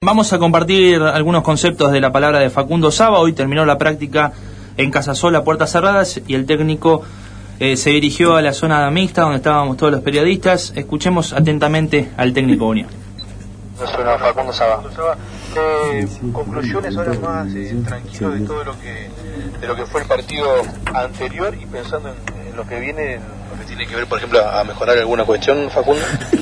Vamos a compartir algunos conceptos de la palabra de Facundo Saba. Hoy terminó la práctica en Casasola a puertas cerradas y el técnico se dirigió a la zona mixta donde estábamos todos los periodistas. Escuchemos atentamente al técnico Unión. Suena Facundo Saba. Conclusiones ahora más tranquilo de todo lo que fue el partido anterior y pensando en lo que viene, lo que tiene que ver, por ejemplo, a mejorar alguna cuestión, Facundo.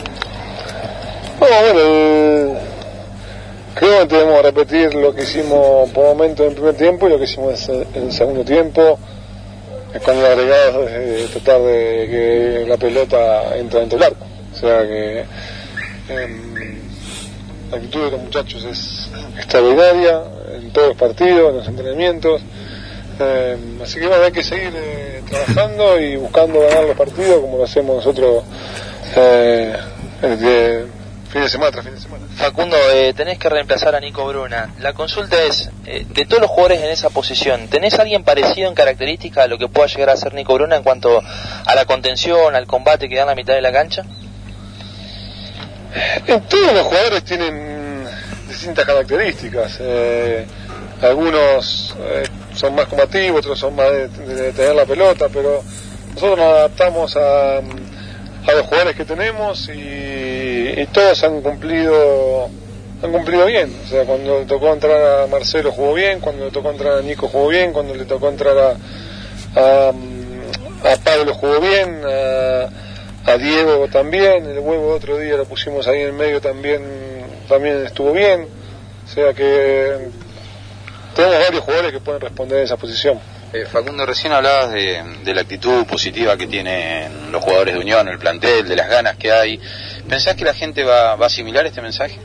Bueno, creo que debemos repetir lo que hicimos por momento en el primer tiempo y lo que hicimos en el segundo tiempo, con el agregado de tratar de que la pelota entra dentro del arco. O sea que la actitud de los muchachos es extraordinaria en todos los partidos, en los entrenamientos. Así que bueno, hay que seguir trabajando y buscando ganar los partidos como lo hacemos nosotros fin de semana tras fin de semana. Facundo, tenés que reemplazar a Nico Bruna. La consulta es, de todos los jugadores en esa posición, ¿tenés alguien parecido en características a lo que pueda llegar a ser Nico Bruna en cuanto a la contención, al combate que da en la mitad de la cancha? Todos los jugadores tienen distintas características. Algunos son más combativos, otros son más de tener la pelota, pero nosotros nos adaptamos a los jugadores que tenemos y todos han cumplilido bien. O sea, cuando le tocó entrar a Marcelo jugó bien, cuando le tocó entrar a Nico jugó bien, cuando le tocó entrar a Pablo jugó bien, a Diego también. El Huevo otro día lo pusimos ahí en medio, también estuvo bien. O sea que tenemos varios jugadores que pueden responder a esa posición. Facundo, recién hablabas de la actitud positiva que tienen los jugadores de Unión, el plantel, de las ganas que hay. ¿Pensás que la gente va a asimilar este mensaje?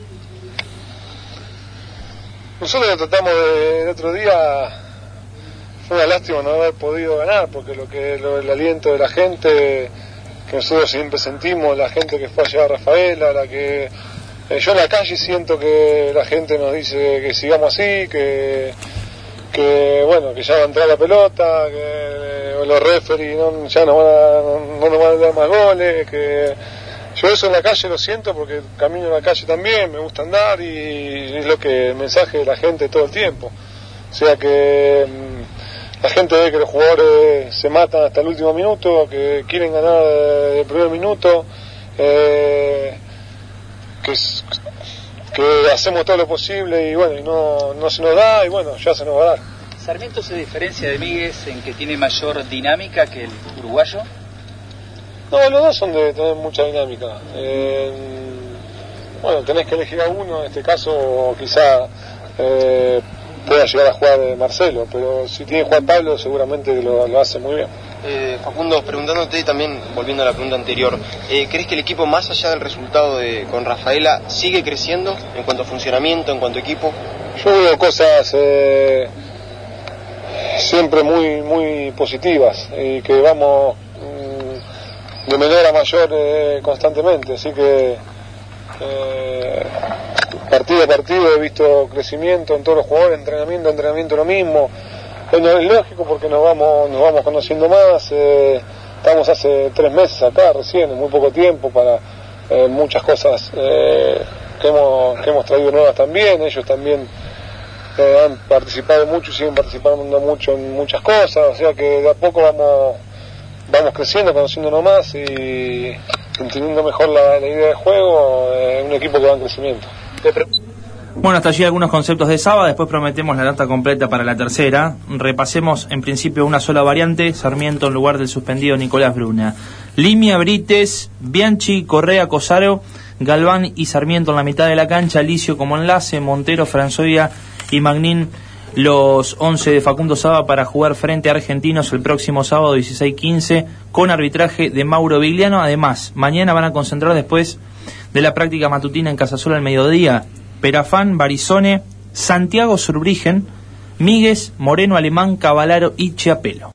Nosotros lo tratamos el otro día, fue una lástima no haber podido ganar, porque el aliento de la gente que nosotros siempre sentimos, la gente que fue allá a Rafaela, yo en la calle siento que la gente nos dice que sigamos así, que bueno, que ya va a entrar la pelota, que los referees ya no nos van a dar más goles, que yo eso en la calle lo siento porque camino en la calle también, me gusta andar y es el mensaje de la gente todo el tiempo. O sea que la gente ve que los jugadores se matan hasta el último minuto, que quieren ganar el primer minuto, que hacemos todo lo posible y bueno, y no se nos da y bueno, ya se nos va a dar. ¿Sarmiento se diferencia de Míguez en que tiene mayor dinámica que el uruguayo? No, los dos son de tener mucha dinámica. Bueno, tenés que elegir a uno, en este caso quizá pueda llegar a jugar Marcelo, pero si tiene que jugar Pablo seguramente lo hace muy bien. Facundo, preguntándote también, volviendo a la pregunta anterior, ¿crees que el equipo, más allá del resultado con Rafaela, sigue creciendo en cuanto a funcionamiento, en cuanto a equipo? Yo veo cosas siempre muy positivas y que vamos de menor a mayor constantemente, así que partido a partido he visto crecimiento en todos los jugadores, entrenamiento lo mismo. Bueno, es lógico porque nos vamos conociendo más, estamos hace 3 meses acá recién, en muy poco tiempo, para muchas cosas que hemos traído nuevas también. Ellos también han participado mucho y siguen participando mucho en muchas cosas, o sea que de a poco vamos creciendo, conociéndonos más y entendiendo mejor la idea de juego, un equipo que va en crecimiento. Bueno, hasta allí algunos conceptos de Saba, después prometemos la data completa para la tercera. Repasemos en principio una sola variante: Sarmiento en lugar del suspendido Nicolás Bruna. Limia, Brites, Bianchi, Correa, Cosaro, Galván y Sarmiento en la mitad de la cancha, Licio como enlace, Montero, Franzoya y Magnín los 11 de Facundo Saba para jugar frente a Argentinos el próximo sábado 16:15 con arbitraje de Mauro Vigliano. Además, mañana van a concentrar después de la práctica matutina en Casasola al mediodía Perafán, Barizone, Santiago Surbrigen, Míguez, Moreno, Alemán, Cavalaro y Chiapelo.